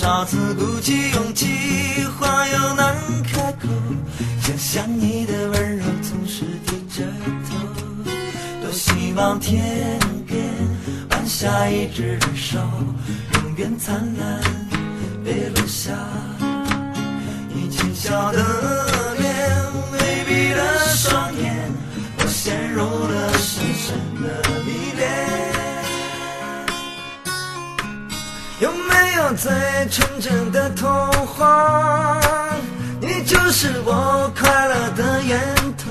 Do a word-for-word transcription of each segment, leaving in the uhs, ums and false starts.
少次鼓起勇气，话又难开口，想象你的温柔总是低着头，多希望天边弯下一只手，永远灿烂别落下，你轻笑的脸，微闭的双眼，我陷入了深深的迷恋。有没有最纯真的童话，你就是我快乐的源头，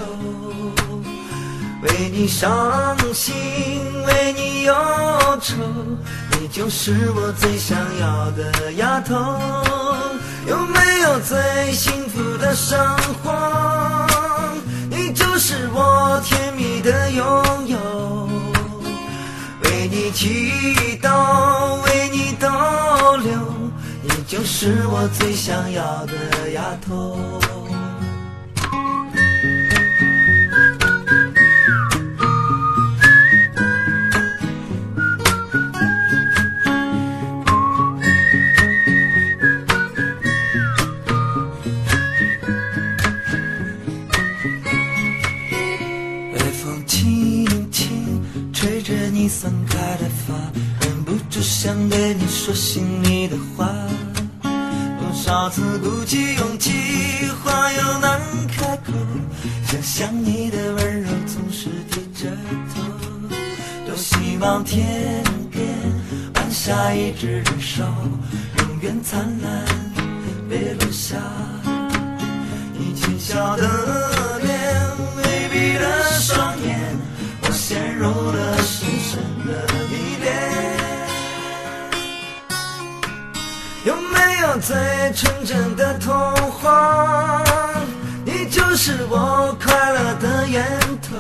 为你伤心，为你忧愁，你就是我最想要的丫头。有没有最幸福的生活，你就是我甜蜜的拥有，为你祈祷，为你逗留，你就是我最想要的丫头。微风轻轻吹着你散开的发，忍不住想对你说心里的话。多少次鼓起勇气，话又难开口，想象你的温柔总是低着头，多希望天边弯下一只手，永远灿烂别落下，你轻笑的脸，微闭的双眼，我陷入了深深的迷恋。有没有最纯真的童话，你就是我快乐的源头，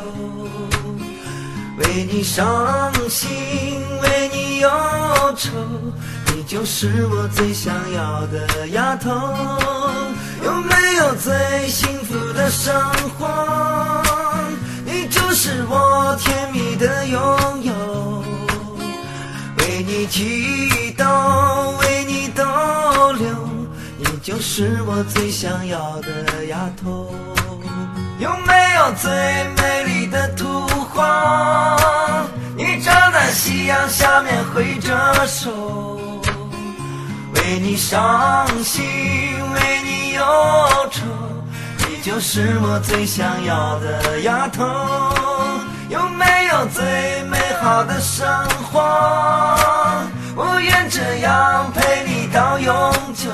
为你伤心，为你忧愁，你就是我最想要的丫头。有没有最幸福的生活，你就是我甜蜜的拥有，为你祈祷，为你逗留，你就是我最想要的丫头。有没有最美丽的图画，你站在夕阳下面挥着手，为你伤心，为你忧愁，你就是我最想要的丫头。有没有最美好的生活，我愿这样陪你到永久，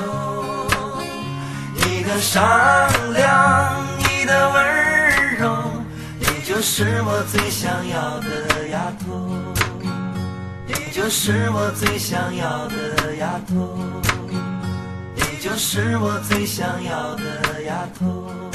你的善良，你的温柔，你就是我最想要的丫头，你就是我最想要的丫头，你就是我最想要的丫头。